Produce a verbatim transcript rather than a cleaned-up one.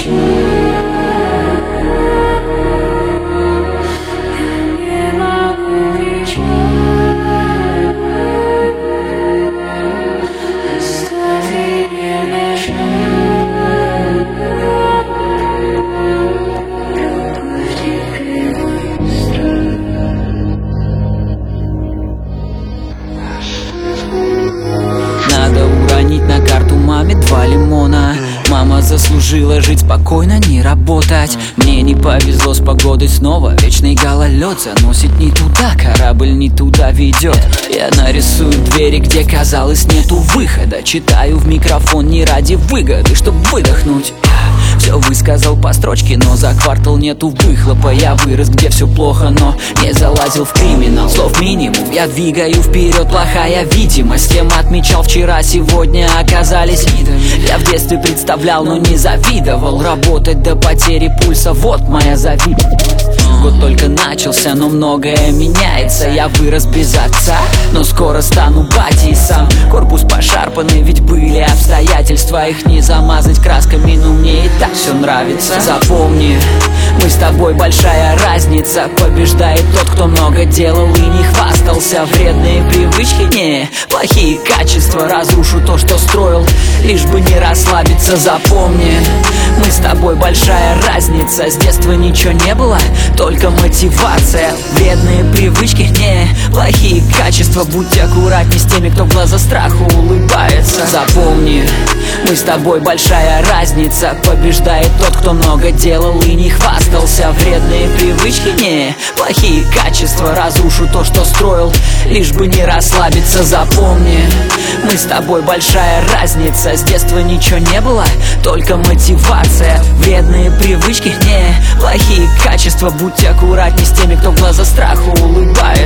Надо уронить на карту маме два лимона. Мама заслужила жить спокойно, не работать. Мне не повезло с погодой снова. Вечный гололед заносит не туда, корабль не туда ведет. Я нарисую двери, где казалось нету выхода. Читаю в микрофон не ради выгоды, чтоб выдохнуть. Все высказал по строчке, но за квартал нету выхлопа. Я вырос, где все плохо, но не залазил в криминал. Слов минимум, я двигаю вперед, плохая видимость. Кем отмечал вчера, сегодня оказались видами. Я в детстве представлял, но не завидовал. Работать до потери пульса, вот моя завидность. Год только начался, но многое меняется. Я вырос без отца, но скоро стану батей сам. Корпус пошарпанный, ведь были обстоятельства. Их не замазать красками, но мне и так все нравится. Запомни, мы с тобой большая разница. Побеждает тот, кто много делал и не хвастался. Вредные привычки, не, плохие качества. Разрушу то, что строил, лишь бы не расслабиться. Запомни, мы с тобой большая разница. С детства ничего не было, только мотивация. Вредные привычки, не, плохие качества. Будь аккуратней с теми, кто в глаза страху улыбается. Запомни, мы с тобой большая разница. Побеждает тот, кто много делал и не хвастался. Вредные привычки, не, плохие качества. Разрушу то, что строил, лишь бы не расслабиться. Запомни, мы с тобой большая разница. С детства ничего не было, только мотивация. Вредные привычки, не, плохие качества. Будь аккуратней с теми, кто в глаза страху улыбается.